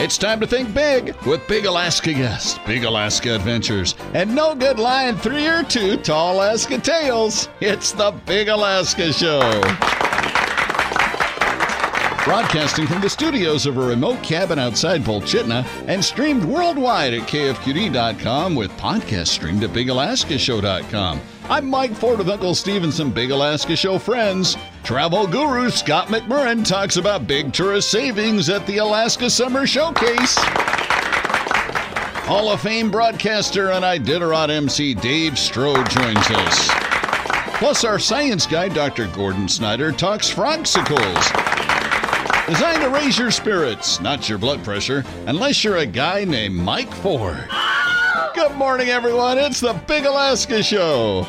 It's time to think big with Big Alaska guests, Big Alaska Adventures, and no good lying 3 or 2 tall Alaska tales. It's the Big Alaska Show. Broadcasting from the studios of a remote cabin outside Volchitna and streamed worldwide at KFQD.com with podcast streamed at BigAlaskaShow.com. I'm Mike Ford with Uncle Steve and some Big Alaska Show friends. Travel guru Scott McMurrin talks about big tourist savings at the Alaska Summer Showcase. Hall of Fame broadcaster and Iditarod MC Dave Strode joins us. Plus our science guy, Dr. Gordon Snyder, talks frogsicles. Designed to raise your spirits, not your blood pressure, unless you're a guy named Mike Ford. Good morning, everyone. It's the Big Alaska Show.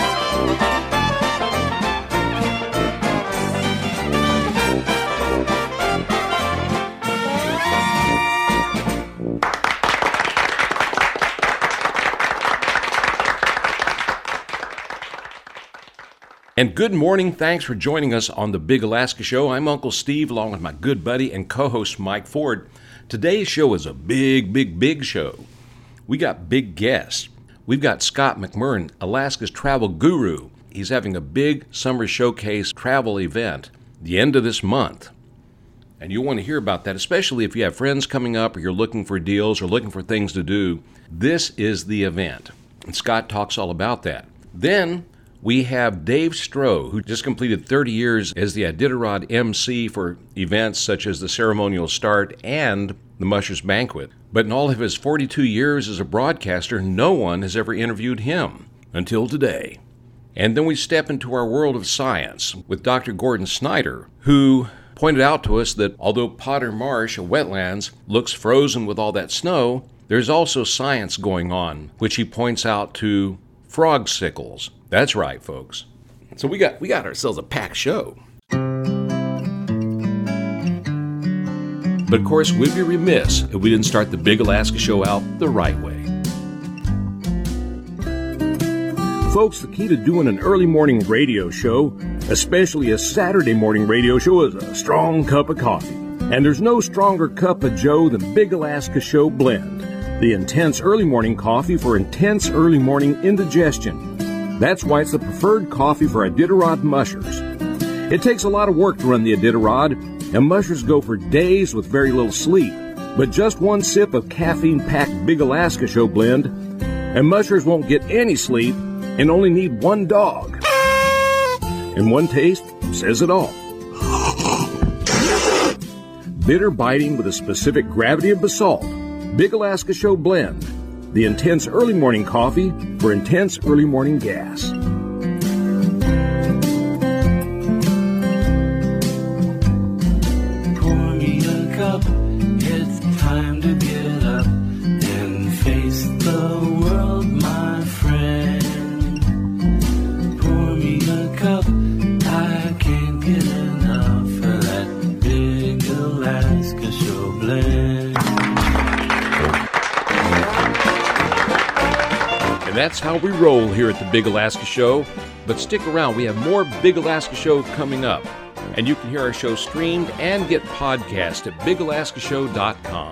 And good morning. Thanks for joining us on the Big Alaska Show. I'm Uncle Steve, along with my good buddy and co-host Mike Ford. Today's show is a big show. We got big guests. We've got Scott McMurrin, Alaska's travel guru. He's having a big summer showcase travel event the end of this month. And you'll want to hear about that, especially if you have friends coming up or you're looking for deals or looking for things to do. This is the event. And Scott talks all about that. Then we have Dave Stroh, who just completed 30 years as the Iditarod MC for events such as the Ceremonial Start and the Mushers Banquet. But in all of his 42 years as a broadcaster, no one has ever interviewed him until today. And then we step into our world of science with Dr. Gordon Snyder, who pointed out to us that although Potter Marsh, a wetlands, looks frozen with all that snow, there's also science going on, which he points out to frogsicles. That's right, folks. So we got ourselves a packed show. But of course, we'd be remiss if we didn't start the Big Alaska Show out the right way. Folks, the key to doing an early morning radio show, especially a Saturday morning radio show, is a strong cup of coffee. And there's no stronger cup of joe than Big Alaska Show Blend, the intense early morning coffee for intense early morning indigestion. That's why it's the preferred coffee for Iditarod mushers. It takes a lot of work to run the Iditarod, and mushers go for days with very little sleep. But just one sip of caffeine-packed Big Alaska Show Blend, and mushers won't get any sleep and only need one dog. And one taste says it all. Bitter biting with a specific gravity of basalt. Big Alaska Show Blend, the intense early morning coffee for intense early morning gas. Pour me a cup, it's time to get up and face the world, my friend. Pour me a cup, I can't get enough of that Big Alaska Show Blend. And that's how we roll here at the Big Alaska Show. But stick around, we have more Big Alaska Show coming up. And you can hear our show streamed and get podcasts at BigAlaskaShow.com.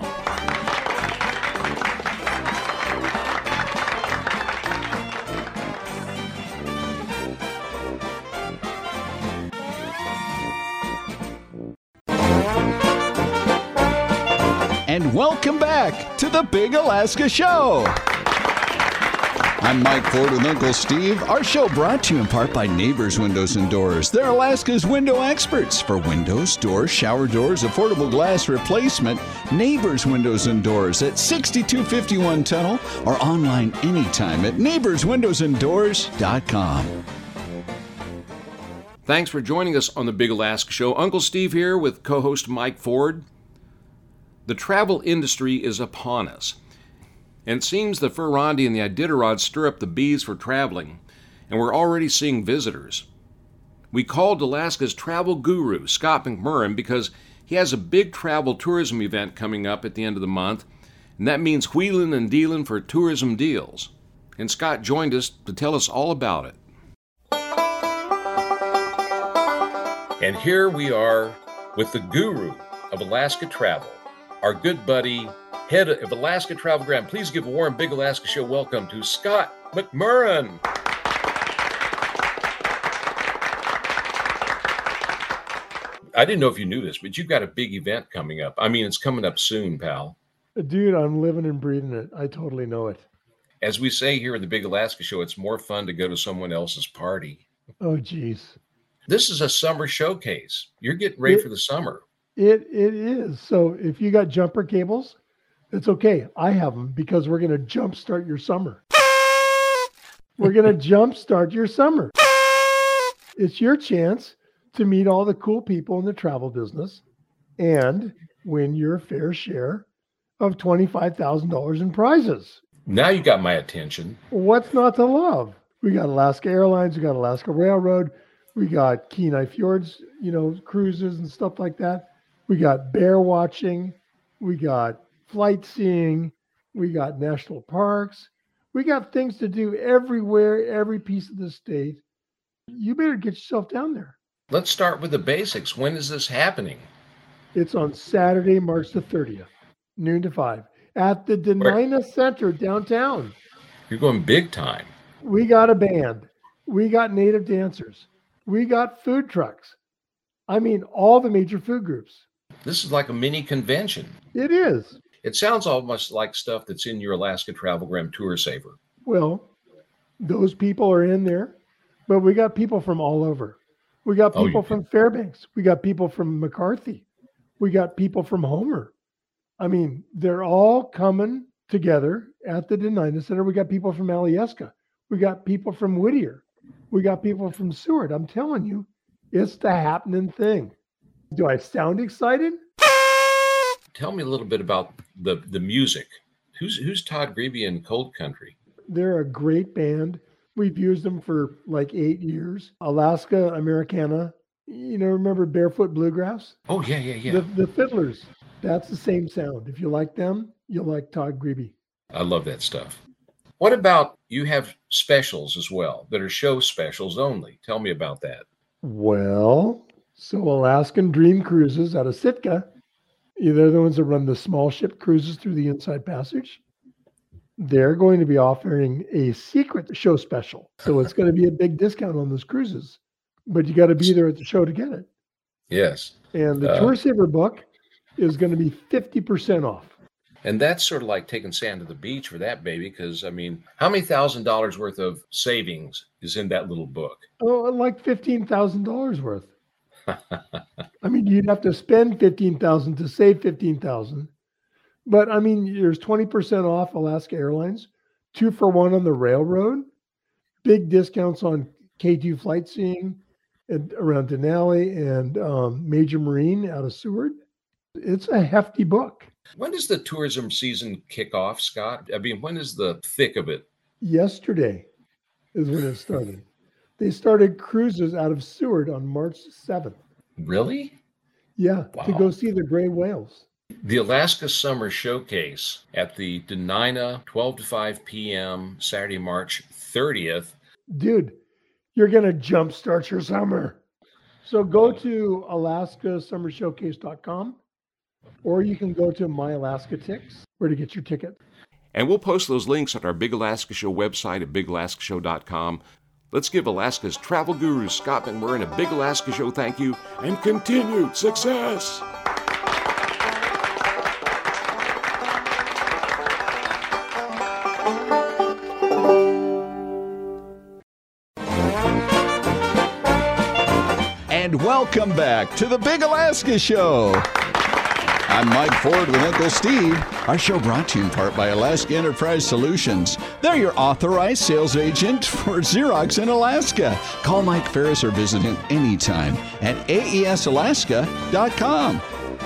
And welcome back to the Big Alaska Show. I'm Mike Ford with Uncle Steve. Our show brought to you in part by Neighbors Windows and Doors. They're Alaska's window experts for windows, doors, shower doors, affordable glass replacement. Neighbors Windows and Doors at 6251 Tunnel or online anytime at neighborswindowsanddoors.com. Thanks for joining us on the Big Alaska Show. Uncle Steve here with co-host Mike Ford. The travel industry is upon us. And it seems the Furandi and the Iditarod stir up the bees for traveling, and we're already seeing visitors. We called Alaska's travel guru, Scott McMurrin, because he has a big travel tourism event coming up at the end of the month, and that means wheeling and dealing for tourism deals. And Scott joined us to tell us all about it. And here we are with the guru of Alaska travel, our good buddy, head of Alaska Travel Grant. Please give a warm Big Alaska Show welcome to Scott McMurran. I didn't know if you knew this, but you've got a big event coming up. I mean, it's coming up soon, pal. Dude, I'm living and breathing it. I totally know it. As we say here at the Big Alaska Show, it's more fun to go to someone else's party. Oh, geez. This is a summer showcase. You're getting ready for the summer. It is. So if you got jumper cables, it's okay. I have them because we're going to jumpstart your summer. We're going to jumpstart your summer. It's your chance to meet all the cool people in the travel business and win your fair share of $25,000 in prizes. Now you got my attention. What's not to love? We got Alaska Airlines, we got Alaska Railroad, we got Kenai Fjords, cruises and stuff like that. We got bear watching, we got flight seeing, we got national parks. We got things to do everywhere, every piece of the state. You better get yourself down there. Let's start with the basics. When is this happening? It's on Saturday, March the 30th, noon to 5, at the Denina Center downtown. You're going big time. We got a band. We got native dancers. We got food trucks. I mean, all the major food groups. This is like a mini convention. It is. It sounds almost like stuff that's in your Alaska Travelgram Tour Saver. Well, those people are in there, but we got people from all over. We got people from Fairbanks. We got people from McCarthy. We got people from Homer. I mean, they're all coming together at the Denina Center. We got people from Alyeska. We got people from Whittier. We got people from Seward. I'm telling you, it's the happening thing. Do I sound excited? Tell me a little bit about the music. Who's Todd Grebe and Cold Country? They're a great band. We've used them for like 8 years. Alaska Americana. Remember Barefoot Bluegrass? Oh, yeah. The Fiddlers. That's the same sound. If you like them, you'll like Todd Grebe. I love that stuff. What about you have specials as well that are show specials only? Tell me about that. Well, so Alaskan Dream Cruises out of Sitka, they're the ones that run the small ship cruises through the Inside Passage. They're going to be offering a secret show special. So it's going to be a big discount on those cruises, but you got to be there at the show to get it. Yes. And the Tour Saver book is going to be 50% off. And that's sort of like taking sand to the beach for that baby, because, I mean, how many $1,000s worth of savings is in that little book? Oh, like $15,000 worth. I mean, you'd have to spend $15,000 to save $15,000. But, I mean, there's 20% off Alaska Airlines, 2 for 1 on the railroad, big discounts on K2 flight seeing around Denali and Major Marine out of Seward. It's a hefty book. When does the tourism season kick off, Scott? I mean, when is the thick of it? Yesterday is when it started. They started cruises out of Seward on March 7th. Really? Yeah, wow. To go see the gray whales. The Alaska Summer Showcase at the Denina, 12 to 5 p.m., Saturday, March 30th. Dude, you're going to jumpstart your summer. So go to alaskasummershowcase.com, or you can go to My Alaska Tix, where to get your ticket. And we'll post those links at our Big Alaska Show website at bigalaskashow.com. Let's give Alaska's travel guru, Scott McMurran, a Big Alaska Show thank you and continued success. And welcome back to the Big Alaska Show. I'm Mike Ford with Uncle Steve. Our show brought to you in part by Alaska Enterprise Solutions. They're your authorized sales agent for Xerox in Alaska. Call Mike Ferris or visit him anytime at aesalaska.com.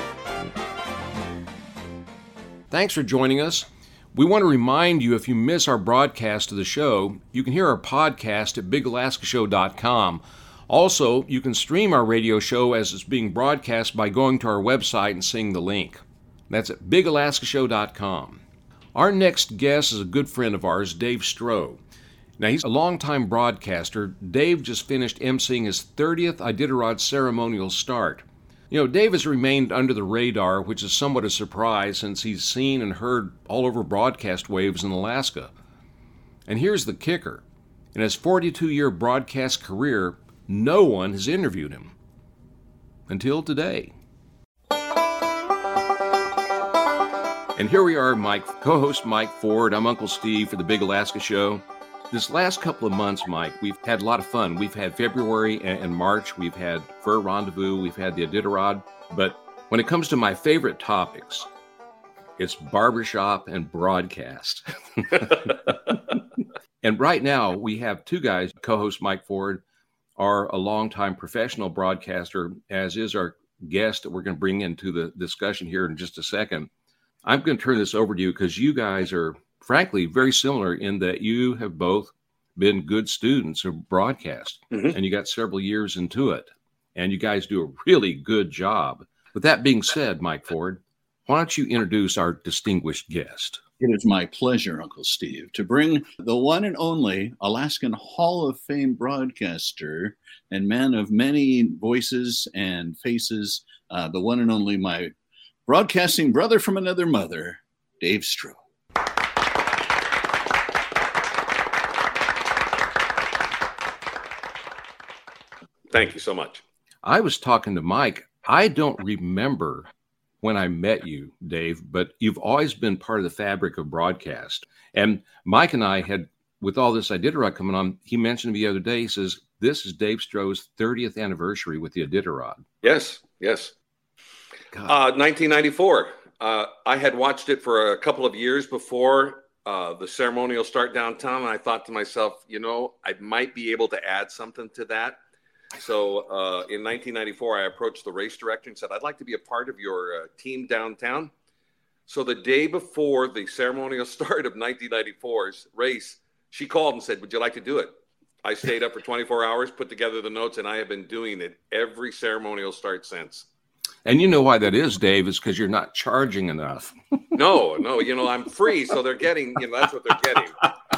Thanks for joining us. We want to remind you, if you miss our broadcast of the show, you can hear our podcast at bigalaskashow.com. Also, you can stream our radio show as it's being broadcast by going to our website and seeing the link. That's at bigalaskashow.com. Our next guest is a good friend of ours, Dave Stroh. Now, he's a longtime broadcaster. Dave just finished emceeing his 30th Iditarod ceremonial start. Dave has remained under the radar, which is somewhat a surprise since he's seen and heard all over broadcast waves in Alaska. And here's the kicker. In his 42-year broadcast career, no one has interviewed him. Until today. And here we are, co-host Mike Ford. I'm Uncle Steve for the Big Alaska Show. This last couple of months, Mike, we've had a lot of fun. We've had February and March. We've had Fur Rendezvous. We've had the Iditarod. But when it comes to my favorite topics, it's barbershop and broadcast. And right now, we have two guys. Co-host Mike Ford are a longtime professional broadcaster, as is our guest that we're going to bring into the discussion here in just a second. I'm going to turn this over to you because you guys are, frankly, very similar in that you have both been good students of broadcast, and you got several years into it, and you guys do a really good job. With that being said, Mike Ford, why don't you introduce our distinguished guest? It is my pleasure, Uncle Steve, to bring the one and only Alaskan Hall of Fame broadcaster and man of many voices and faces, the one and only my broadcasting brother from another mother, Dave Stroh. Thank you so much. I was talking to Mike. I don't remember when I met you, Dave, but you've always been part of the fabric of broadcast. And Mike and I had, with all this Iditarod coming on, he mentioned the other day, he says, this is Dave Stroh's 30th anniversary with the Iditarod. Yes. 1994. I had watched it for a couple of years before the ceremonial start downtown, and I thought to myself, I might be able to add something to that. So in 1994, I approached the race director and said, I'd like to be a part of your team downtown. So the day before the ceremonial start of 1994's race, she called and said, would you like to do it? I stayed up for 24 hours, put together the notes, and I have been doing it every ceremonial start since. And you know why that is, Dave, is because you're not charging enough. No, I'm free, so they're getting, that's what they're getting.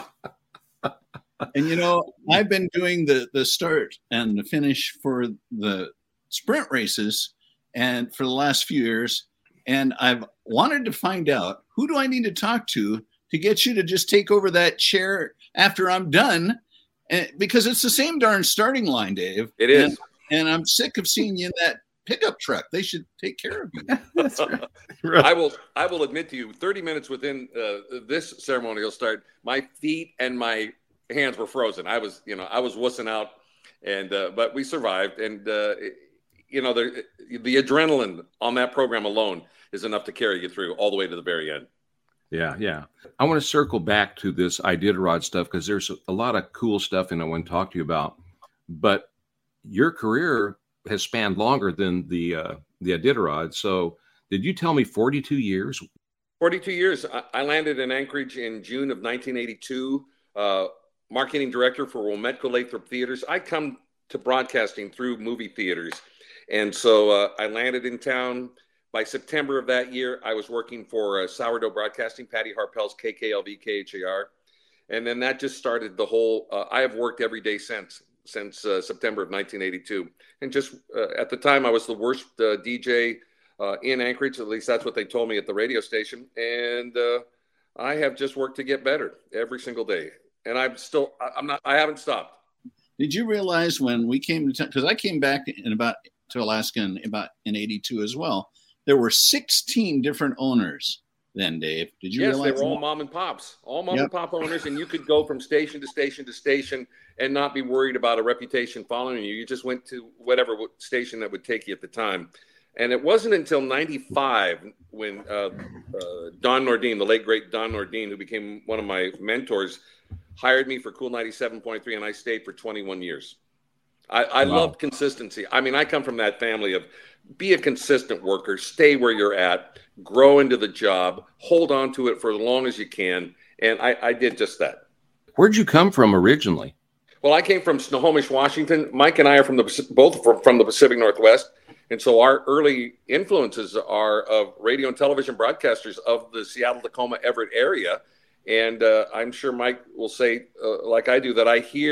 And, I've been doing the start and the finish for the sprint races and for the last few years. And I've wanted to find out, who do I need to talk to get you to just take over that chair after I'm done? And, because it's the same darn starting line, Dave. It is. And I'm sick of seeing you in that pickup truck. They should take care of you. That's right. Right. I will admit to you, 30 minutes within this ceremonial start, my feet and my hands were frozen. I was wussing out, and but we survived. And the adrenaline on that program alone is enough to carry you through all the way to the very end. Yeah. I want to circle back to this Iditarod stuff because there's a lot of cool stuff I want to talk to you about. But your career has spanned longer than the Iditarod. So did you tell me 42 years? 42 years. I landed in Anchorage in June of 1982. Marketing director for Wometco Lathrop Theaters. I come to broadcasting through movie theaters. And so I landed in town. By September of that year, I was working for Sourdough Broadcasting, Patty Harpel's KKLV, KHAR. And then that just started the whole, I have worked every day since September of 1982. And just at the time, I was the worst DJ in Anchorage. At least that's what they told me at the radio station. And I have just worked to get better every single day. And I haven't stopped. Did you realize when we came to town, because I came back to Alaska in 82 as well, there were 16 different owners then, Dave. Did you realize? Yes, they were all mom and pops, and pop owners, and you could go from station to station to station and not be worried about a reputation following you. You just went to whatever station that would take you at the time. And it wasn't until 95 when Don Nordine, the late, great Don Nordine, who became one of my mentors, hired me for Cool 97.3, and I stayed for 21 years. I loved consistency. I mean, I come from that family of be a consistent worker, stay where you're at, grow into the job, hold on to it for as long as you can. And I did just that. Where'd you come from originally? Well, I came from Snohomish, Washington. Mike and I are both from the Pacific Northwest. And so our early influences are of radio and television broadcasters of the Seattle, Tacoma, Everett area. And I'm sure Mike will say, like I do, that I hear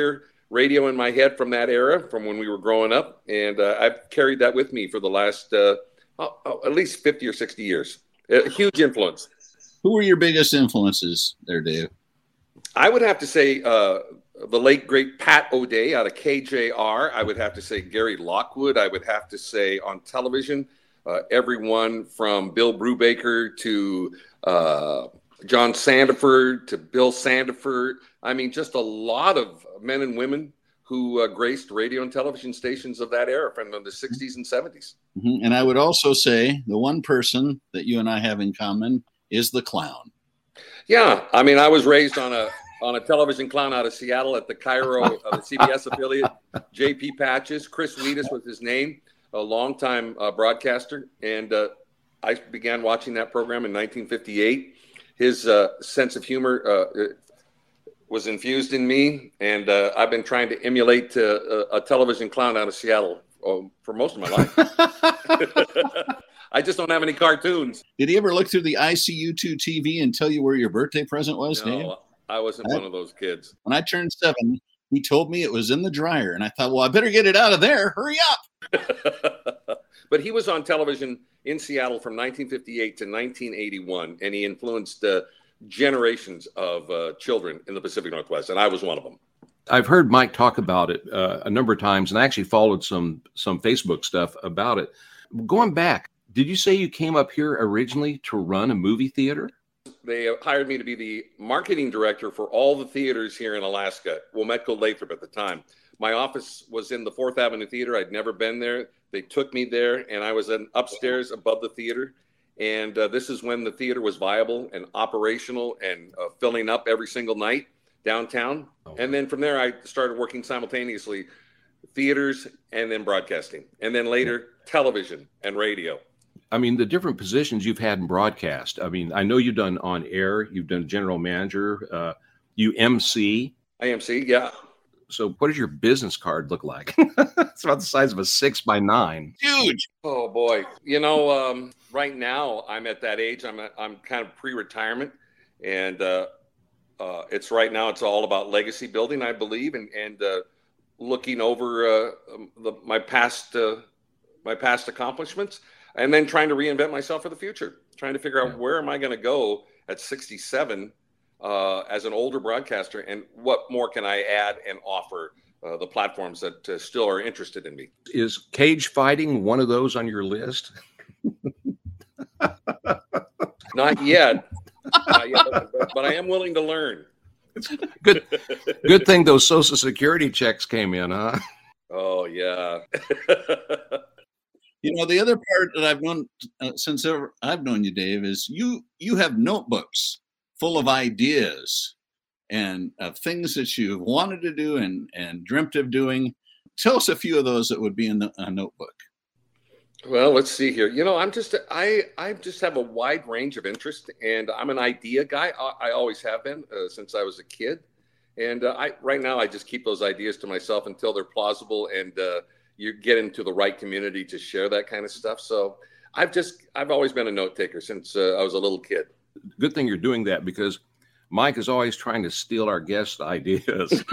radio in my head from that era, from when we were growing up. And I've carried that with me for the last at least 50 or 60 years. A huge influence. Who were your biggest influences there, Dave? I would have to say the late, great Pat O'Day out of KJR. I would have to say Gary Lockwood. I would have to say on television, everyone from Bill Brubaker to John Sandiford to Bill Sandiford. I mean, just a lot of men and women who graced radio and television stations of that era from the 60s and 70s. Mm-hmm. And I would also say the one person that you and I have in common is the clown. Yeah, I mean, I was raised on a television clown out of Seattle at the Cairo the CBS affiliate, J.P. Patches. Chris Wheatus was his name, a longtime broadcaster. And I began watching that program in 1958. His sense of humor was infused in me, and I've been trying to emulate a television clown out of Seattle for most of my life. I just don't have any cartoons. Did he ever look through the ICU2 TV and tell you where your birthday present was, Dave? No, I wasn't one of those kids. When I turned 7, he told me it was in the dryer, and I thought, well, I better get it out of there. Hurry up. But he was on television in Seattle from 1958 to 1981, and he influenced generations of children in the Pacific Northwest, and I was one of them. I've heard Mike talk about it a number of times, and I actually followed some Facebook stuff about it. Going back, did you say you came up here originally to run a movie theater? They hired me to be the marketing director for all the theaters here in Alaska, Wometco Lathrop at the time. My office was in the 4th Avenue Theater. I'd never been there. They took me there, and I was upstairs above the theater. And this is when the theater was viable and operational and filling up every single night downtown. Oh. And then from there, I started working simultaneously, theaters and then broadcasting. And then later, television and radio. I mean, the different positions you've had in broadcast. I mean, I know you've done on air, you've done general manager, you MC. I MC, yeah. So what does your business card look like? It's about the size of a 6x9. Huge. Oh, boy. You know, right now I'm at that age. I'm kind of pre-retirement. And it's right now it's all about legacy building, I believe, and looking over my past accomplishments. And then trying to reinvent myself for the future, trying to figure out where am I going to go at 67 as an older broadcaster, and what more can I add and offer the platforms that still are interested in me. Is cage fighting one of those on your list? Not yet, but I am willing to learn. Good thing those Social Security checks came in, huh? Oh, yeah. You know, the other part that I've known since I've known you, Dave, is you have notebooks full of ideas and of things that you've wanted to do and dreamt of doing. Tell us a few of those that would be in a notebook. Well, let's see here. You know, I just have a wide range of interest, and I'm an idea guy. I always have been since I was a kid. And right now I just keep those ideas to myself until they're plausible and you get into the right community to share that kind of stuff. So I've always been a note taker since I was a little kid. Good thing you're doing that, because Mike is always trying to steal our guest ideas.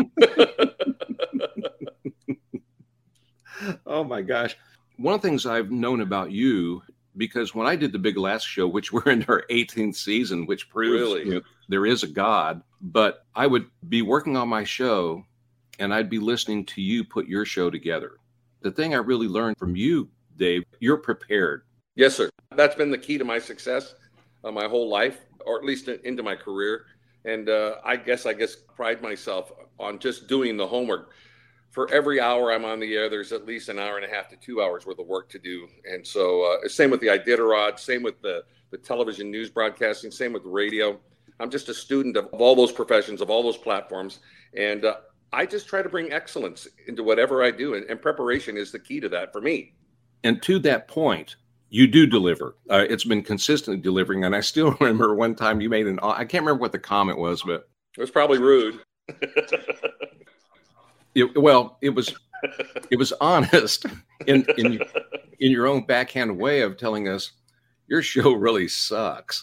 Oh my gosh. One of the things I've known about you, because when I did the Big Alaska Show, which we're in our 18th season, which proves there is a God, but I would be working on my show and I'd be listening to you put your show together. The thing I really learned from you, Dave, you're prepared. Yes, sir. That's been the key to my success my whole life, or at least into my career. And I guess pride myself on just doing the homework. For every hour I'm on the air, there's at least an hour and a half to 2 hours worth of work to do. And so same with the Iditarod, same with the television news broadcasting, same with the radio. I'm just a student of all those professions, of all those platforms. And I just try to bring excellence into whatever I do. And preparation is the key to that for me. And to that point, you do deliver. It's been consistently delivering. And I still remember one time you made I can't remember what the comment was, but it was probably rude. It was honest in your own backhanded way of telling us your show really sucks.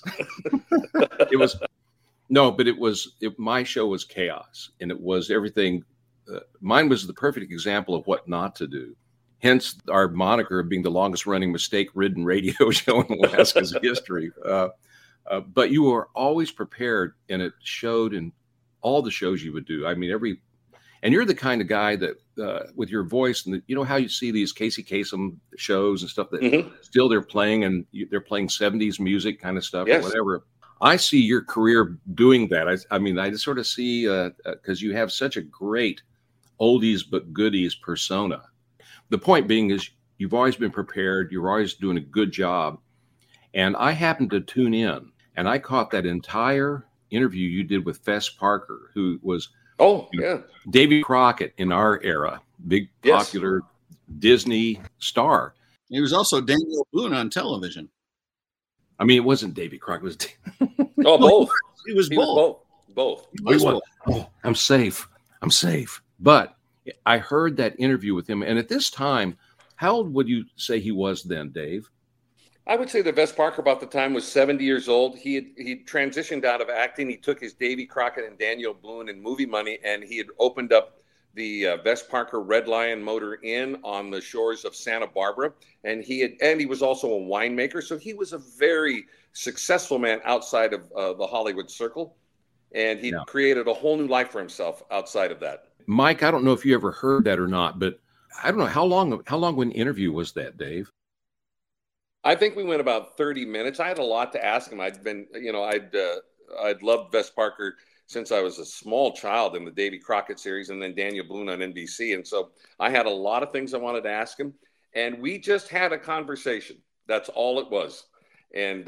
My show was chaos, and it was everything mine was the perfect example of what not to do. Hence our moniker of being the longest running mistake-ridden radio show in Alaska's history. But you were always prepared, and it showed in all the shows you would do. I mean, and you're the kind of guy that, with your voice, and you know how you see these Casey Kasem shows and stuff that still they're playing, and they're playing 70s music kind of stuff, or whatever. I see your career doing that. I mean, I just sort of see, because you have such a great oldies but goodies persona. The point being is you've always been prepared. You're always doing a good job. And I happened to tune in, and I caught that entire interview you did with Fess Parker, who was Davy Crockett in our era, big popular Disney star. He was also Daniel Boone on television. I mean, it wasn't Davy Crockett. It was both. He was both. Both. Oh, I'm safe. But I heard that interview with him. And at this time, how old would you say he was then, Dave? I would say that Fess Parker about the time was 70 years old. He transitioned out of acting. He took his Davy Crockett and Daniel Boone and movie money, and he had opened up the Fess Parker Red Lion Motor Inn on the shores of Santa Barbara. And he was also a winemaker. So he was a very successful man outside of the Hollywood circle. And he created a whole new life for himself outside of that. Mike, I don't know if you ever heard that or not, but I don't know how long of an interview was that, Dave? I think we went about 30 minutes. I had a lot to ask him. I'd loved Fess Parker since I was a small child in the Davy Crockett series and then Daniel Boone on NBC. And so I had a lot of things I wanted to ask him. And we just had a conversation. That's all it was. And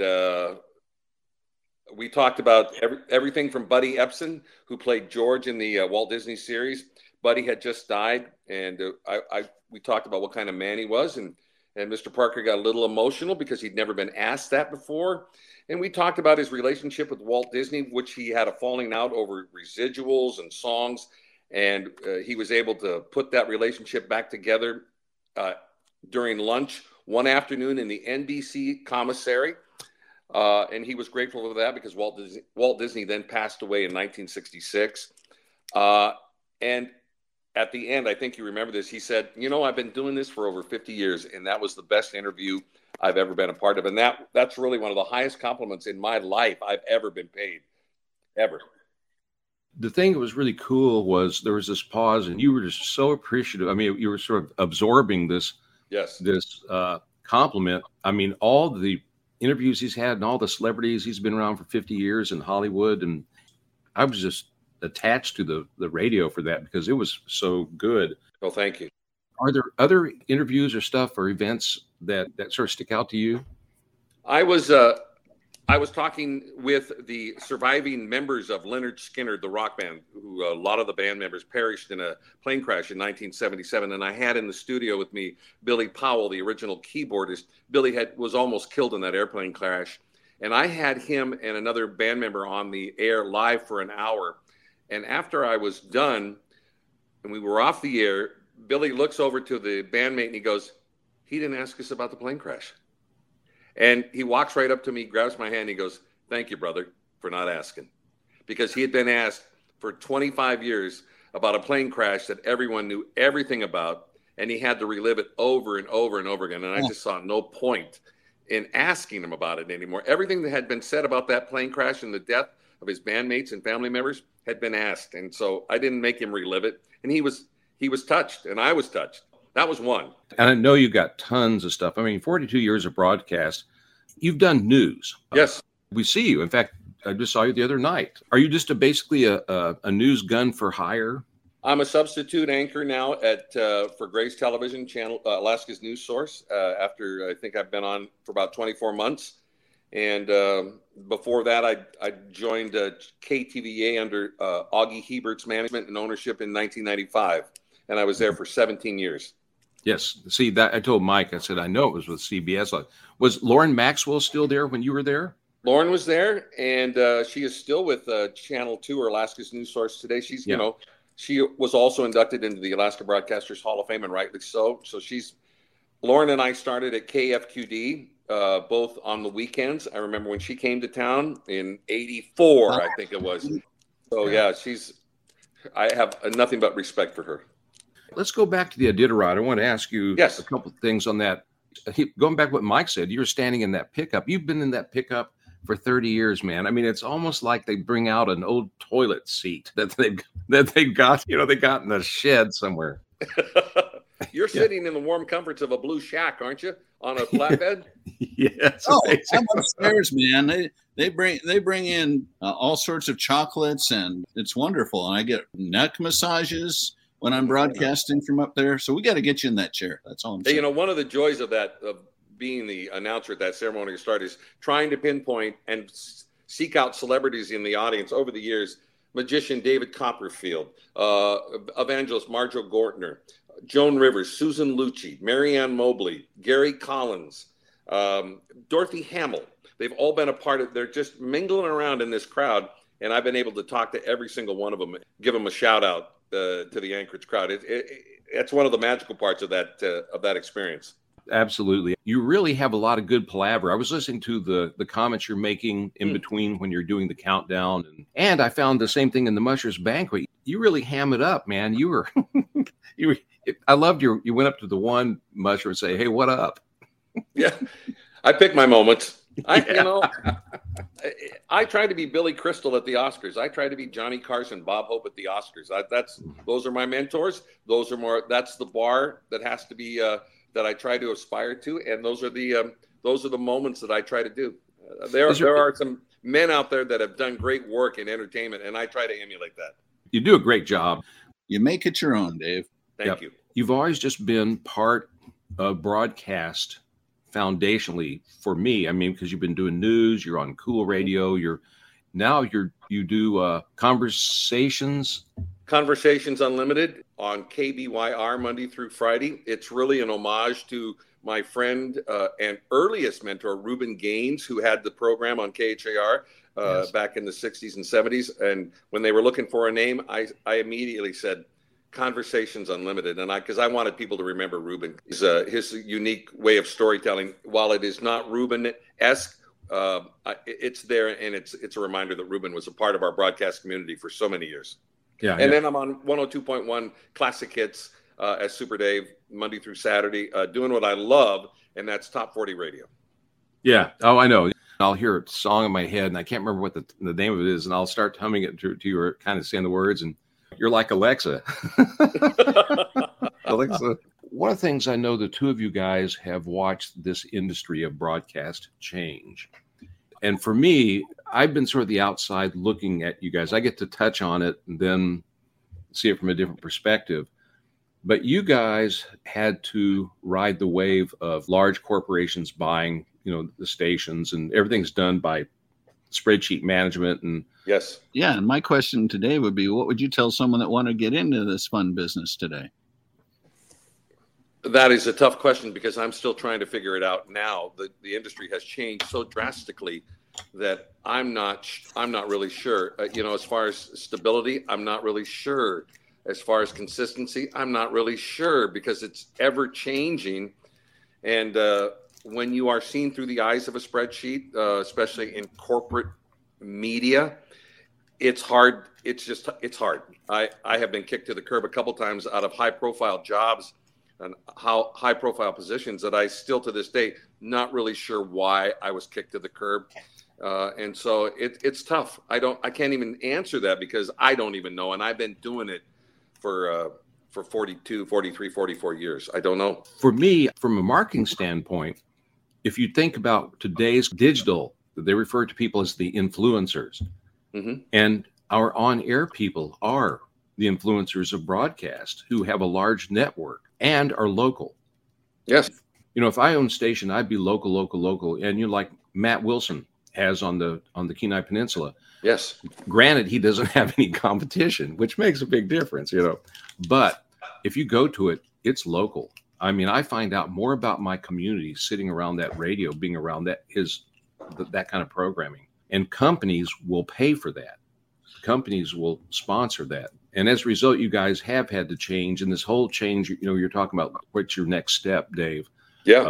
we talked about everything from Buddy Epson, who played George in the Walt Disney series. Buddy had just died. And we talked about what kind of man he was. And Mr. Parker got a little emotional because he'd never been asked that before. And we talked about his relationship with Walt Disney, which he had a falling out over residuals and songs. And he was able to put that relationship back together during lunch one afternoon in the NBC commissary. And he was grateful for that because Walt Disney then passed away in 1966. And at the end, I think you remember this, he said, I've been doing this for over 50 years, and that was the best interview I've ever been a part of. And that's really one of the highest compliments in my life I've ever been paid, ever. The thing that was really cool was there was this pause, and you were just so appreciative. I mean, you were sort of absorbing this compliment. I mean, all the interviews he's had and all the celebrities, he's been around for 50 years in Hollywood, and I was just attached to the radio for that because it was so good. Oh, thank you. Are there other interviews or stuff or events that sort of stick out to you? I was talking with the surviving members of Lynyrd Skynyrd, the rock band, who a lot of the band members perished in a plane crash in 1977. And I had in the studio with me Billy Powell, the original keyboardist. Billy was almost killed in that airplane crash. And I had him and another band member on the air live for an hour. And after I was done and we were off the air, Billy looks over to the bandmate and he goes, "He didn't ask us about the plane crash." And he walks right up to me, grabs my hand, and he goes, "Thank you, brother, for not asking." Because he had been asked for 25 years about a plane crash that everyone knew everything about, and he had to relive it over and over and over again. And I just saw no point in asking him about it anymore. Everything that had been said about that plane crash and the death of his bandmates and family members had been asked. And so I didn't make him relive it. And he was touched, and I was touched. That was one. And I know you got tons of stuff. I mean, 42 years of broadcast. You've done news. Yes. We see you. In fact, I just saw you the other night. Are you just basically a news gun for hire? I'm a substitute anchor now for Grace Television Channel, Alaska's news source, after I think I've been on for about 24 months. And before that, I joined KTVA under Augie Hebert's management and ownership in 1995. And I was there for 17 years. Yes. See, that I told Mike, I said, I know it was with CBS. Was Lauren Maxwell still there when you were there? Lauren was there, and she is still with Channel 2 or Alaska's news source today. She's, she was also inducted into the Alaska Broadcasters Hall of Fame, and rightly so. So Lauren and I started at KFQD, both on the weekends. I remember when she came to town in '84, I think it was. So yeah, I have nothing but respect for her. Let's go back to the Iditarod. I want to ask you a couple of things on that. Going back to what Mike said, you were standing in that pickup. You've been in that pickup for 30 years, man. I mean, it's almost like they bring out an old toilet seat that they got, they got in a shed somewhere. You're sitting in the warm comforts of a blue shack, aren't you? On a flatbed? Yes. Oh, I'm upstairs, man. They bring in all sorts of chocolates, and it's wonderful. And I get neck massages when I'm broadcasting from up there. So we got to get you in that chair. That's all I'm saying. One of the joys of that, of being the announcer at that ceremonial start, is trying to pinpoint and seek out celebrities in the audience over the years. Magician David Copperfield, evangelist Marjo Gortner, Joan Rivers, Susan Lucci, Marianne Mobley, Gary Collins, Dorothy Hamill. They've all been a part of, they're just mingling around in this crowd. And I've been able to talk to every single one of them, give them a shout out to the Anchorage crowd. It's one of the magical parts of that experience. Absolutely. You really have a lot of good palaver. I was listening to the comments you're making in between when you're doing the countdown. And I found the same thing in the Mushers Banquet. You really ham it up, man. You were, I loved you went up to the one musher and say, "Hey, what up?" Yeah. I pick my moments. I try to be Billy Crystal at the Oscars. I try to be Johnny Carson, Bob Hope at the Oscars. Those are my mentors. That's the bar that has to be, that I try to aspire to. And those are the moments that I try to do. There are some men out there that have done great work in entertainment, and I try to emulate that. You do a great job. You make it your own, Dave. Thank you. You've always just been part of broadcast foundationally for me. I mean, because you've been doing news, you're on Cool Radio, you do Conversations Unlimited on KBYR Monday through Friday. It's really an homage to my friend and earliest mentor, Reuben Gaines, who had the program on KHAR back in the 60s and 70s. And when they were looking for a name, I immediately said Conversations Unlimited. And because I wanted people to remember Reuben. His unique way of storytelling, while it is not Reuben-esque, it's there, and it's a reminder that Reuben was a part of our broadcast community for so many years. Then I'm on 102.1 Classic Hits as Super Dave Monday through Saturday, doing what I love, and that's Top 40 Radio. Yeah. Oh, I know. I'll hear a song in my head, and I can't remember what the name of it is, and I'll start humming it to you or kind of saying the words, and you're like Alexa. Alexa. One of the things I know the two of you guys have watched this industry of broadcast change. And for me, I've been sort of the outside looking at you guys. I get to touch on it and then see it from a different perspective. But you guys had to ride the wave of large corporations buying, the stations, and everything's done by spreadsheet management. And yes. Yeah. And my question today would be, what would you tell someone that wanted to get into this fun business today? That is a tough question because I'm still trying to figure it out now. The industry has changed so drastically that I'm not really sure. As far as stability, I'm not really sure. As far as consistency, I'm not really sure because it's ever changing. And when you are seen through the eyes of a spreadsheet, especially in corporate media, it's hard. It's hard. I have been kicked to the curb a couple times out of high-profile jobs and how high-profile positions that I still to this day not really sure why I was kicked to the curb, and so it's tough. I can't even answer that because I don't even know, and I've been doing it for 42, 43, 44 years. I don't know. For me, from a marketing standpoint, if you think about today's digital, they refer to people as the influencers, and our on-air people are the influencers of broadcast who have a large network and are local. Yes. If I owned a station, I'd be local. And like Matt Wilson has on the Kenai Peninsula. Yes. Granted, he doesn't have any competition, which makes a big difference, But if you go to it, it's local. I mean, I find out more about my community sitting around that radio, being around that kind of programming. And companies will pay for that. Companies will sponsor that. And as a result, you guys have had to change. And this whole change, you're talking about what's your next step, Dave. Yeah.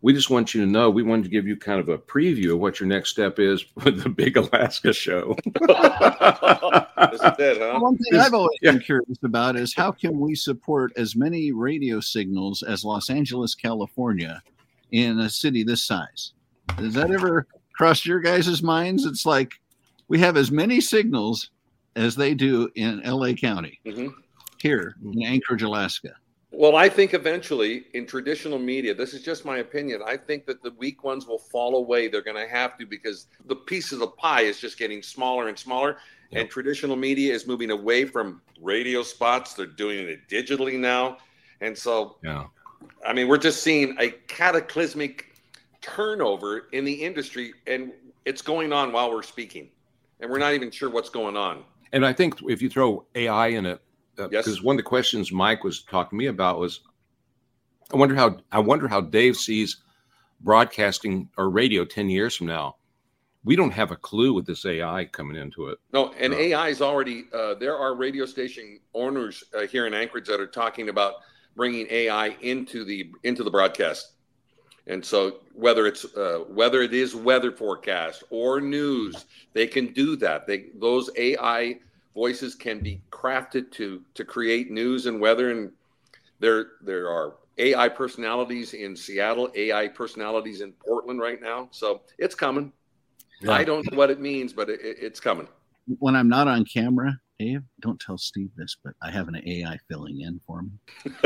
we just want you to know, we wanted to give you kind of a preview of what your next step is with the Big Alaska Show. Is it that, huh? One thing I've always been curious about is how can we support as many radio signals as Los Angeles, California, in a city this size? Does that ever cross your guys' minds? It's like we have as many signals as they do in LA County here in Anchorage, Alaska. Well, I think eventually in traditional media, this is just my opinion, I think that the weak ones will fall away. They're going to have to, because the pieces of pie is just getting smaller and smaller. Yep. And traditional media is moving away from radio spots. They're doing it digitally now. And so, I mean, we're just seeing a cataclysmic turnover in the industry, and it's going on while we're speaking. And we're not even sure what's going on. And I think if you throw AI in it, Yes. because one of the questions Mike was talking to me about was, I wonder how Dave sees broadcasting or radio 10 years from now. We don't have a clue with this AI coming into it. No, and AI is already, there are radio station owners here in Anchorage that are talking about bringing AI into the broadcast. And so whether it is weather forecast or news, they can do that. Those AI voices can be crafted to create news and weather. And there are AI personalities in Seattle, AI personalities in Portland right now. So it's coming. Yeah. I don't know what it means, but it's coming. When I'm not on camera, Dave, don't tell Steve this, but I have an AI filling in for me.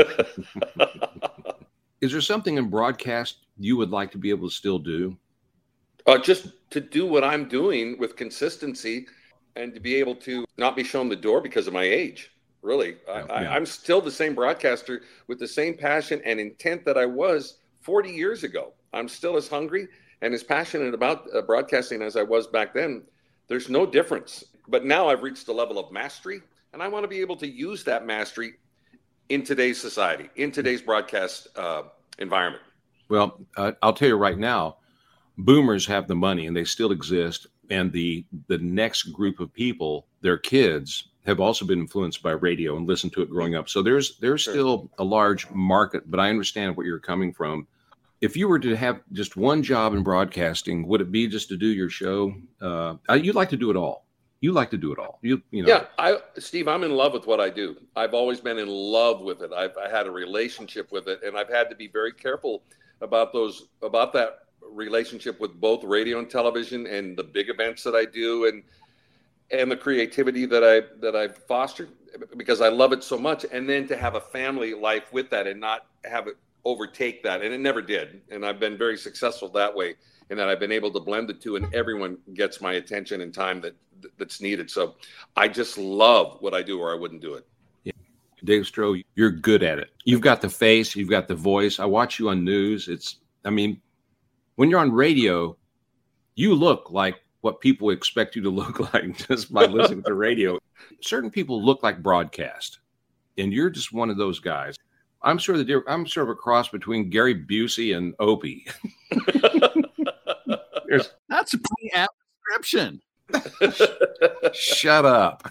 Is there something in broadcast you would like to be able to still do? Just to do what I'm doing with consistency and to be able to not be shown the door because of my age. Really, I'm still the same broadcaster with the same passion and intent that I was 40 years ago. I'm still as hungry and as passionate about broadcasting as I was back then. There's no difference. But now I've reached a level of mastery, and I want to be able to use that mastery in today's society, in today's broadcast environment. Well, I'll tell you right now, boomers have the money and they still exist. And the next group of people, their kids, have also been influenced by radio and listened to it growing up. So there's still a large market, but I understand where you're coming from. If you were to have just one job in broadcasting, would it be just to do your show? You'd like to do it all. You like to do it all. You know. Yeah, Steve, I'm in love with what I do. I've always been in love with it. I had a relationship with it, and I've had to be very careful about that relationship with both radio and television and the big events that I do and the creativity that I've fostered, because I love it so much. And then to have a family life with that and not have it overtake that. And it never did. And I've been very successful that way, in that I've been able to blend the two, and everyone gets my attention and time that's needed. So I just love what I do, or I wouldn't do it. Yeah. Dave Stroh, you're good at it. You've got the face, you've got the voice. I watch you on news. When you're on radio, you look like what people expect you to look like just by listening to radio. Certain people look like broadcast, and you're just one of those guys. I'm sort of a cross between Gary Busey and Opie. That's a pretty apt description. Shut up.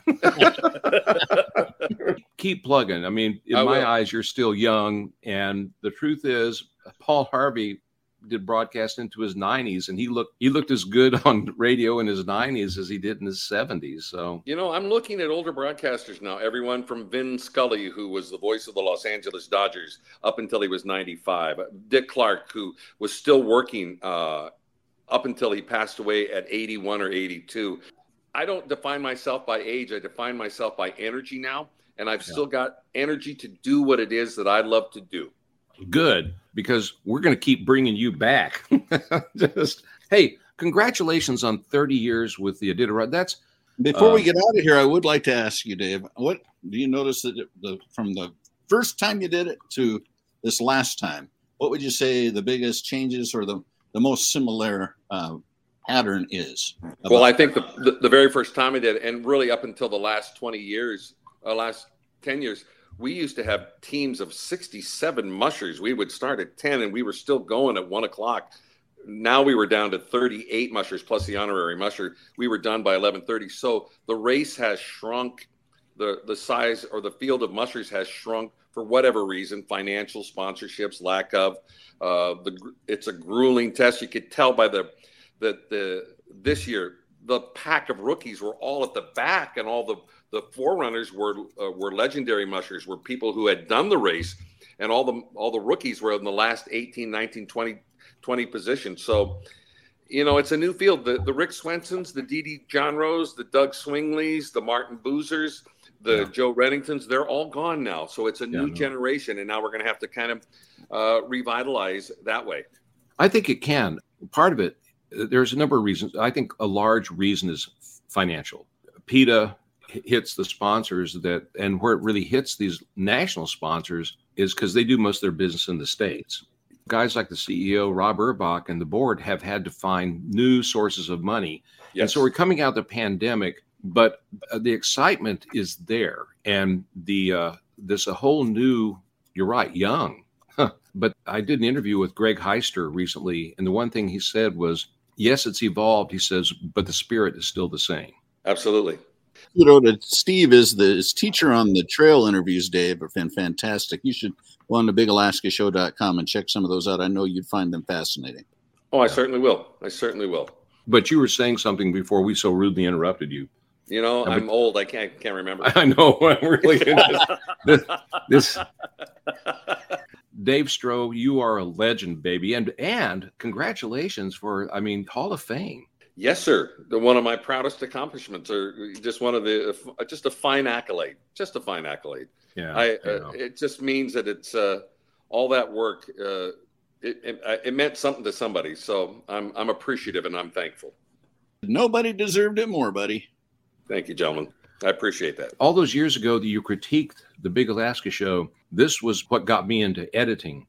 Keep plugging. In my eyes, you're still young, and the truth is, Paul Harvey did broadcast into his 90s, and he looked as good on radio in his 90s as he did in his 70s. So, I'm looking at older broadcasters now, everyone from Vin Scully, who was the voice of the Los Angeles Dodgers up until he was 95, Dick Clark, who was still working up until he passed away at 81 or 82. I don't define myself by age. I define myself by energy now, and I've still got energy to do what it is that I love to do. Good, because we're going to keep bringing you back. Hey, congratulations on 30 years with the Iditarod. That's before we get out of here, I would like to ask you, Dave, what do you notice that from the first time you did it to this last time, what would you say the biggest changes or the most similar pattern is? Well, I think the very first time I did it, and really up until the last 20 years, last 10 years, we used to have teams of 67 mushers. We would start at 10 and we were still going at 1 o'clock. Now we were down to 38 mushers plus the honorary musher. We were done by 11:30. So the race has shrunk. The size or the field of mushers has shrunk for whatever reason, financial sponsorships, lack of. It's a grueling test. You could tell by this year the pack of rookies were all at the back, and all the forerunners were legendary mushers, were people who had done the race, and all the rookies were in the last 18, 19, 20 positions. So, it's a new field. The Rick Swensons, the D.D. John Rose, the Doug Swingleys, the Martin Boozers, the Joe Reddingtons, they're all gone now. So it's a new generation, and now we're going to have to kind of revitalize that way. I think it can. Part of it, there's a number of reasons. I think a large reason is financial. PETA hits the sponsors and where it really hits these national sponsors is because they do most of their business in the States. Guys like the CEO, Rob Urbach, and the board have had to find new sources of money. Yes. And so we're coming out of the pandemic, but the excitement is there. And there's a whole new, you're right, young. But I did an interview with Greg Heister recently, and the one thing he said was, yes, it's evolved, he says, but the spirit is still the same. Absolutely. To Steve is his teacher on the trail interviews, Dave, have been fantastic. You should go on to BigAlaskaShow.com and check some of those out. I know you'd find them fascinating. Oh, I certainly will. But you were saying something before we so rudely interrupted you. I'm old. I can't remember. I know. I'm really this. Dave Stroh, you are a legend, baby, and congratulations for Hall of Fame. Yes, sir. One of my proudest accomplishments, or just just a fine accolade. Just a fine accolade. Yeah. It just means that it's all that work. It meant something to somebody. So I'm appreciative and I'm thankful. Nobody deserved it more, buddy. Thank you, gentlemen. I appreciate that. All those years ago that you critiqued the Big Alaska Show, this was what got me into editing.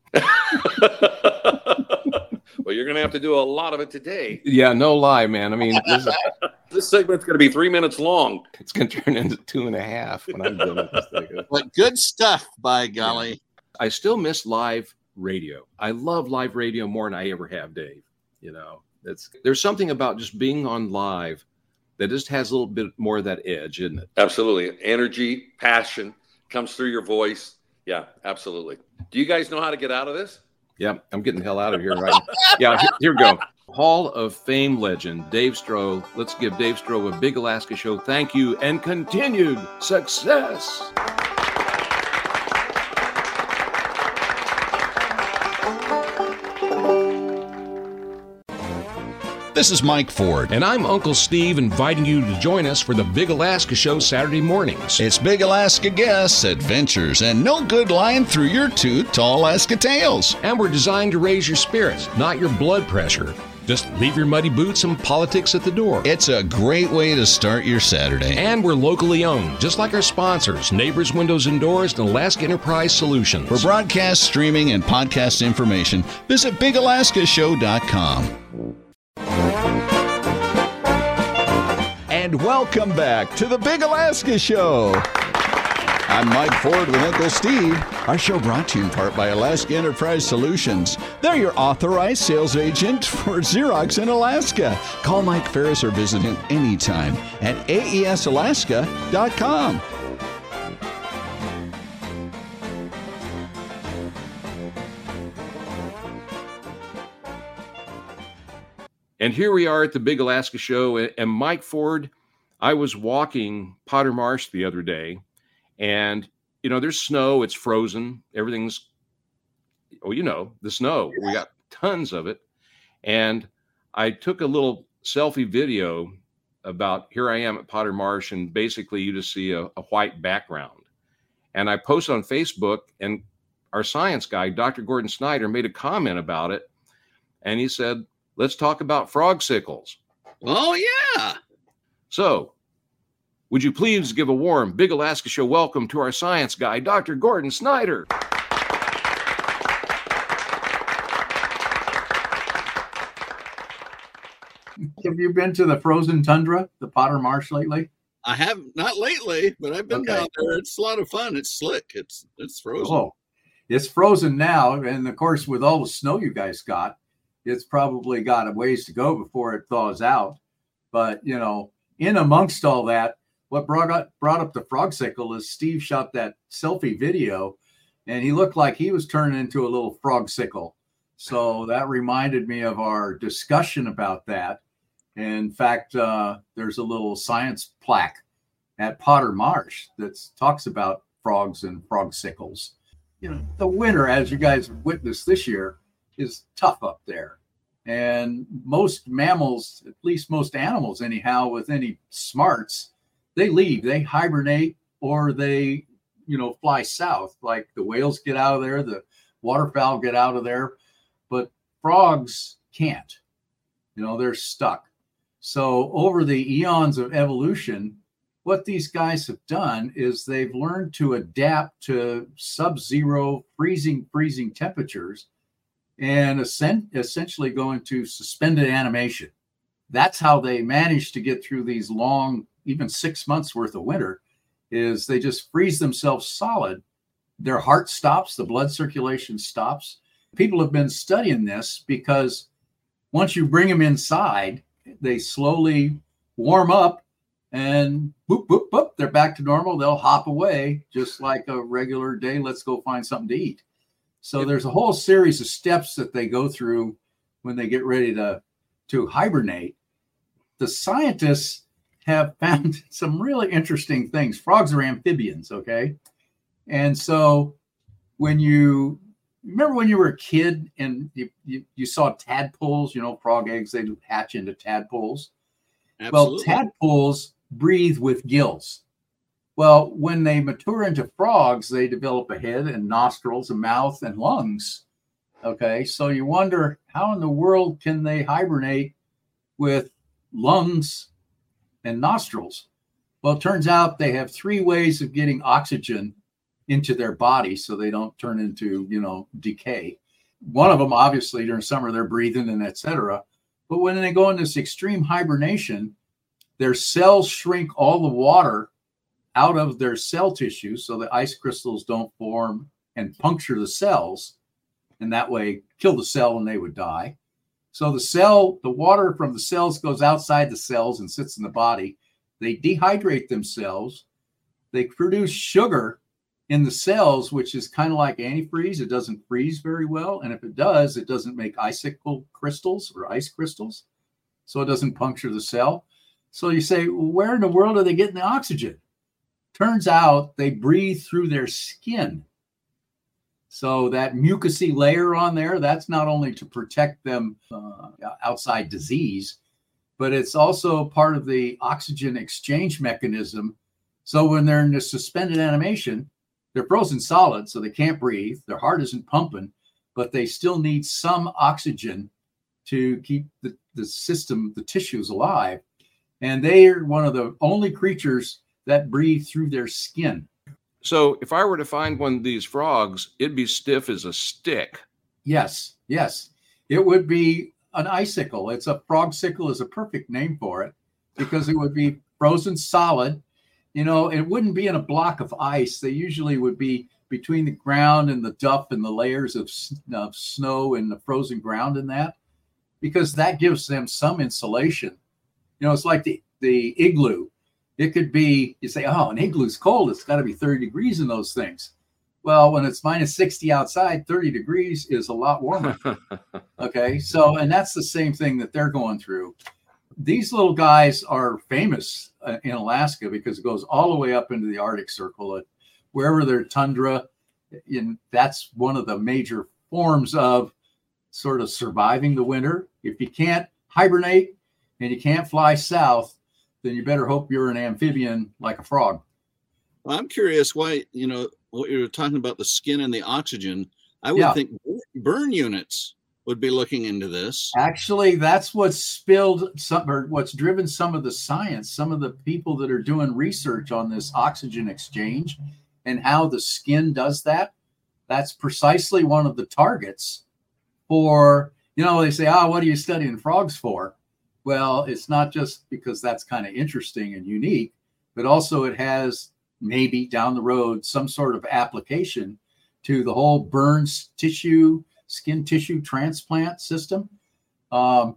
Well, you're going to have to do a lot of it today. Yeah, no lie, man. This segment's going to be 3 minutes long. It's going to turn into 2.5 when I'm done with this thing. But good stuff, by golly. Yeah. I still miss live radio. I love live radio more than I ever have, Dave. There's something about just being on live that just has a little bit more of that edge, isn't it? Absolutely. Energy, passion comes through your voice. Yeah, absolutely. Do you guys know how to get out of this? Yeah, I'm getting the hell out of here right now. Yeah, here we go. Hall of Fame legend, Dave Stroh. Let's give Dave Stroh a Big Alaska Show thank you and continued success. This is Mike Ford. And I'm Uncle Steve, inviting you to join us for the Big Alaska Show Saturday mornings. It's Big Alaska guests, adventures, and no good lying through your tooth tall Alaska tales. And we're designed to raise your spirits, not your blood pressure. Just leave your muddy boots and politics at the door. It's a great way to start your Saturday. And we're locally owned, just like our sponsors, Neighbors Windows and Doors and Alaska Enterprise Solutions. For broadcast, streaming, and podcast information, visit BigAlaskaShow.com. And welcome back to the Big Alaska Show. I'm Mike Ford with Uncle Steve. Our show brought to you in part by Alaska Enterprise Solutions. They're your authorized sales agent for Xerox in Alaska. Call Mike Ferris or visit him anytime at aesalaska.com. And here we are at the Big Alaska Show. And Mike Ford, I was walking Potter Marsh the other day, and, there's snow. It's frozen. Everything's, the snow. We got tons of it. And I took a little selfie video about here I am at Potter Marsh, and basically you just see a white background. And I posted on Facebook, and our science guy, Dr. Gordon Snyder, made a comment about it. And he said, let's talk about frog sickles. Oh, yeah. So, would you please give a warm Big Alaska Show welcome to our science guy, Dr. Gordon Snyder. Have you been to the frozen tundra, the Potter Marsh, lately? I have not lately, but I've been down there. It's a lot of fun. It's slick. It's frozen. Oh, it's frozen now. And of course, with all the snow you guys got, it's probably got a ways to go before it thaws out. But, in amongst all that, what brought up the frog sickle is Steve shot that selfie video and he looked like he was turning into a little frogsicle. So that reminded me of our discussion about that. In fact, there's a little science plaque at Potter Marsh that talks about frogs and frogsicles. You know, the winter, as you guys witnessed this year, is tough up there. And most mammals, at least most animals anyhow, with any smarts, they leave, they hibernate, or they, fly south. Like the whales get out of there, the waterfowl get out of there, but frogs can't. They're stuck. So over the eons of evolution, what these guys have done is they've learned to adapt to sub-zero freezing temperatures and essentially go into suspended animation. That's how they manage to get through these long, even 6 months worth of winter, is they just freeze themselves solid. Their heart stops, the blood circulation stops. People have been studying this because once you bring them inside, they slowly warm up and boop, boop, boop, they're back to normal. They'll hop away just like a regular day. Let's go find something to eat. So there's a whole series of steps that they go through when they get ready to hibernate. The scientists have found some really interesting things. Frogs are amphibians, okay? And so when you remember when you were a kid and you saw tadpoles, frog eggs, they hatch into tadpoles. Absolutely. Well, tadpoles breathe with gills. Well, when they mature into frogs, they develop a head and nostrils, a mouth, and lungs. Okay, so you wonder, how in the world can they hibernate with lungs and nostrils? Well, it turns out they have 3 ways of getting oxygen into their body so they don't turn into, decay. One of them, obviously, during summer, they're breathing and et cetera. But when they go into this extreme hibernation, their cells shrink all the water out of their cell tissue so the ice crystals don't form and puncture the cells, and that way kill the cell and they would die. So the water from the cells goes outside the cells and sits in the body. They dehydrate themselves. They produce sugar in the cells, which is kind of like antifreeze. It doesn't freeze very well. And if it does, it doesn't make icicle crystals or ice crystals. So it doesn't puncture the cell. So you say, well, where in the world are they getting the oxygen? Turns out they breathe through their skin. So that mucousy layer on there, that's not only to protect them outside disease, but it's also part of the oxygen exchange mechanism. So when they're in this suspended animation, they're frozen solid, so they can't breathe. Their heart isn't pumping, but they still need some oxygen to keep the system, the tissues alive. And they are one of the only creatures that breathe through their skin. So if I were to find one of these frogs, it'd be stiff as a stick. Yes. It would be an icicle. It's a frogsicle is a perfect name for it because it would be frozen solid. It wouldn't be in a block of ice. They usually would be between the ground and the duff and the layers of snow and the frozen ground in that, because that gives them some insulation. It's like the igloo. It could be, you say, oh, an igloo's cold. It's got to be 30 degrees in those things. Well, when it's minus 60 outside, 30 degrees is a lot warmer. Okay, so, and that's the same thing that they're going through. These little guys are famous in Alaska because it goes all the way up into the Arctic Circle. Wherever there's tundra, that's one of the major forms of sort of surviving the winter. If you can't hibernate and you can't fly south, then you better hope you're an amphibian like a frog. Well, I'm curious why, what you were talking about, the skin and the oxygen. I would think burn units would be looking into this. Actually, that's what's what's driven some of the science, some of the people that are doing research on this oxygen exchange and how the skin does that. That's precisely one of the targets for, they say, what are you studying frogs for? Well, it's not just because that's kind of interesting and unique, but also it has maybe down the road some sort of application to the whole burns tissue, skin tissue transplant system. I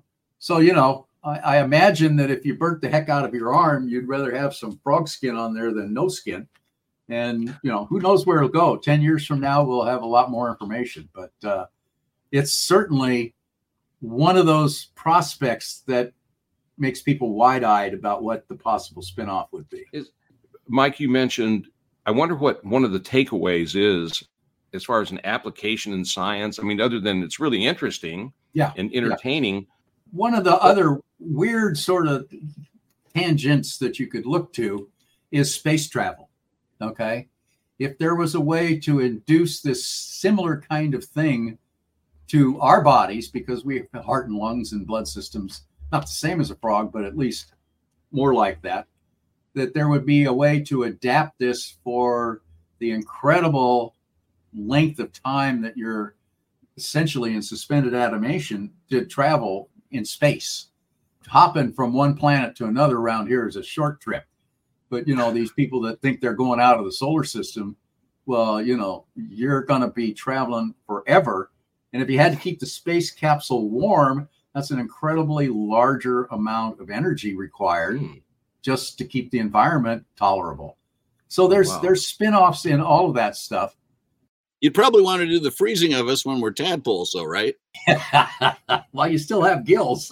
imagine that if you burnt the heck out of your arm, you'd rather have some frog skin on there than no skin. And, who knows where it'll go. 10 years from now, we'll have a lot more information. But it's certainly one of those prospects that makes people wide-eyed about what the possible spinoff would be. Mike, you mentioned, I wonder what one of the takeaways is as far as an application in science. I mean, other than it's really interesting and entertaining. Yeah. One of the other weird sort of tangents that you could look to is space travel. Okay. If there was a way to induce this similar kind of thing to our bodies, because we have heart and lungs and blood systems, not the same as a frog, but at least more like that there would be a way to adapt this for the incredible length of time that you're essentially in suspended animation to travel in space. Hopping from one planet to another around here is a short trip. But, these people that think they're going out of the solar system, well, you're going to be traveling forever. And if you had to keep the space capsule warm, that's an incredibly larger amount of energy required just to keep the environment tolerable. So there's spin-offs in all of that stuff. You'd probably want to do the freezing of us when we're tadpoles, though, right? Well, you still have gills.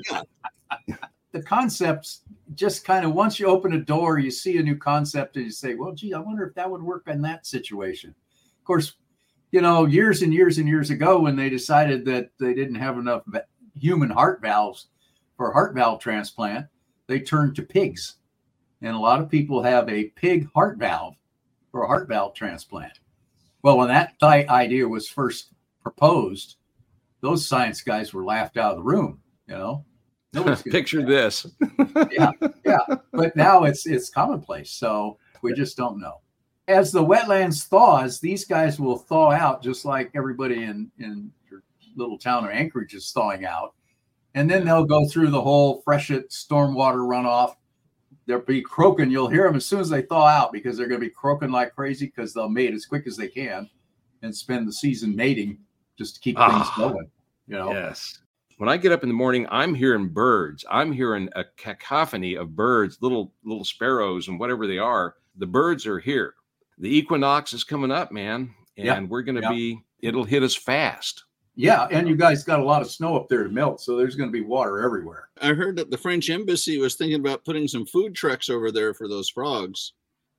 The concepts just kind of, once you open a door, you see a new concept and you say, well, gee, I wonder if that would work in that situation. Of course, years and years and years ago, when they decided that they didn't have enough human heart valves for a heart valve transplant, they turned to pigs. And a lot of people have a pig heart valve for a heart valve transplant. Well, when that idea was first proposed, those science guys were laughed out of the room, Picture this. yeah. But now it's commonplace. So we just don't know. As the wetlands thaws, these guys will thaw out just like everybody in your little town of Anchorage is thawing out. And then they'll go through the whole freshet stormwater runoff. They'll be croaking. You'll hear them as soon as they thaw out because they're going to be croaking like crazy because they'll mate as quick as they can and spend the season mating just to keep things going. Yes. When I get up in the morning, I'm hearing birds. I'm hearing a cacophony of birds, little sparrows and whatever they are. The birds are here. The equinox is coming up, man. And we're going to it'll hit us fast. Yeah. And you guys got a lot of snow up there to melt. So there's going to be water everywhere. I heard that the French embassy was thinking about putting some food trucks over there for those frogs.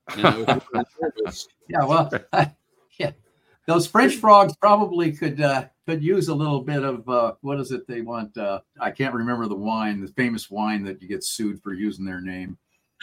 Those French frogs probably could use a little bit of what is it they want? I can't remember the wine, the famous wine that you get sued for using their name.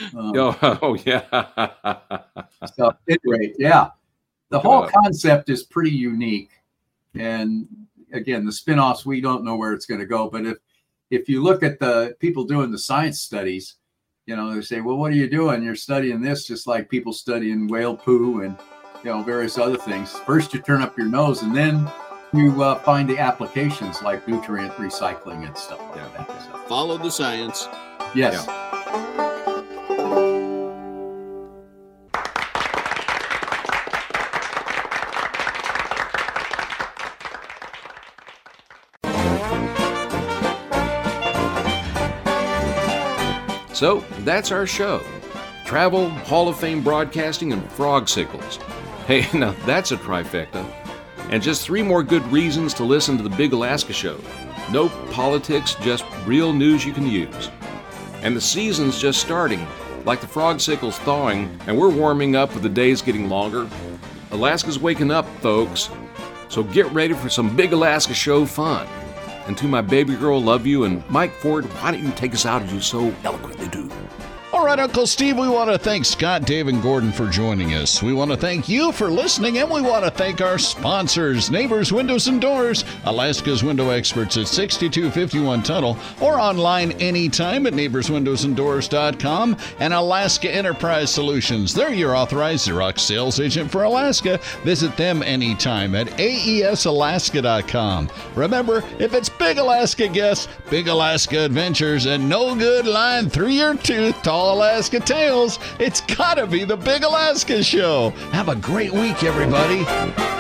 Yeah. So anyway, the whole concept is pretty unique. And again, the spinoffs, we don't know where it's going to go. But if you look at the people doing the science studies, they say, well, what are you doing? You're studying this just like people studying whale poo and various other things. First, you turn up your nose, and then you find the applications like nutrient recycling and stuff like that. So, follow the science. Yes. Yeah. So that's our show. Travel, Hall of Fame broadcasting, and frog sickles. Hey, now that's a trifecta. And just 3 more good reasons to listen to the Big Alaska Show. No politics, just real news you can use. And the season's just starting, like the frog sickles thawing, and we're warming up with the days getting longer. Alaska's waking up, folks. So get ready for some Big Alaska Show fun. And to my baby girl, love you, and Mike Ford, why don't you take us out as you so eloquently do? All right, Uncle Steve, we want to thank Scott, Dave, and Gordon for joining us. We want to thank you for listening, and we want to thank our sponsors, Neighbors Windows and Doors, Alaska's window experts at 6251 Tunnel, or online anytime at neighborswindowsanddoors.com, and Alaska Enterprise Solutions. They're your authorized Xerox sales agent for Alaska. Visit them anytime at aesalaska.com. Remember, if it's Big Alaska guests, Big Alaska adventures, and no good line through your tooth, Tall Alaska Tales, it's gotta be the Big Alaska Show. Have a great week, everybody.